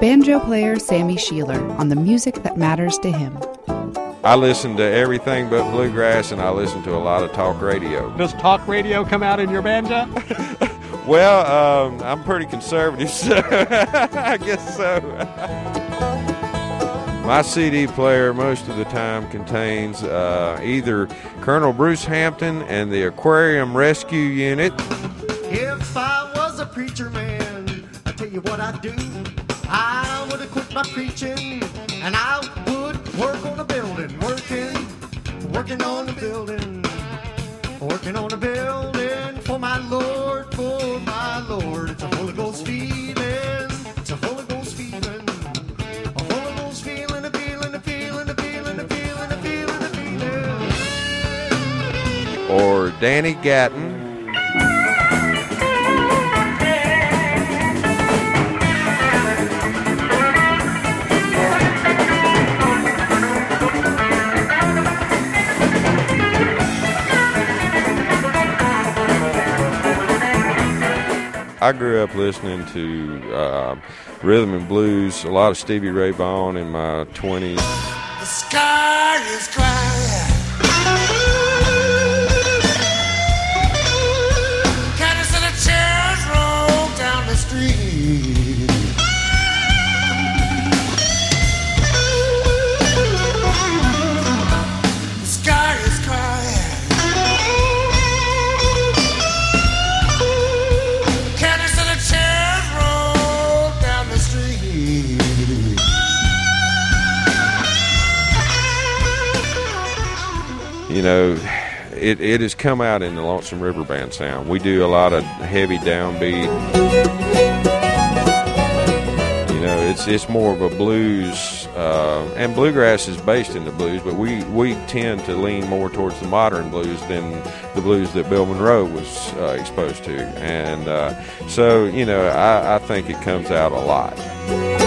banjo player Sammy Sheeler on the music that matters to him. I listen to everything but bluegrass, and I listen to a lot of talk radio. Does talk radio come out in your banjo? Well, I'm pretty conservative, so I guess so. My CD player most of the time contains either Colonel Bruce Hampton and the Aquarium Rescue Unit. If I was a preacher man, I tell you what I'd do. I would have quit my preaching, and I would work on a building, working on a building, working on a building for my Lord, for my Lord. It's a Holy Ghost feeling, it's a Holy Ghost feeling, a Holy Ghost feeling, a feeling, a feeling, a feeling, a feeling, a feeling, a feeling. Or Danny Gatton. I grew up listening to rhythm and blues, a lot of Stevie Ray Vaughan in my 20s. The sky is crying. Caddies and the chairs roll down the street. The sky is crying. You know, it has come out in the Lonesome River Band sound. We do a lot of heavy downbeat. You know, it's more of a blues, and bluegrass is based in the blues, but we tend to lean more towards the modern blues than the blues that Bill Monroe was exposed to. And so, you know, I think it comes out a lot.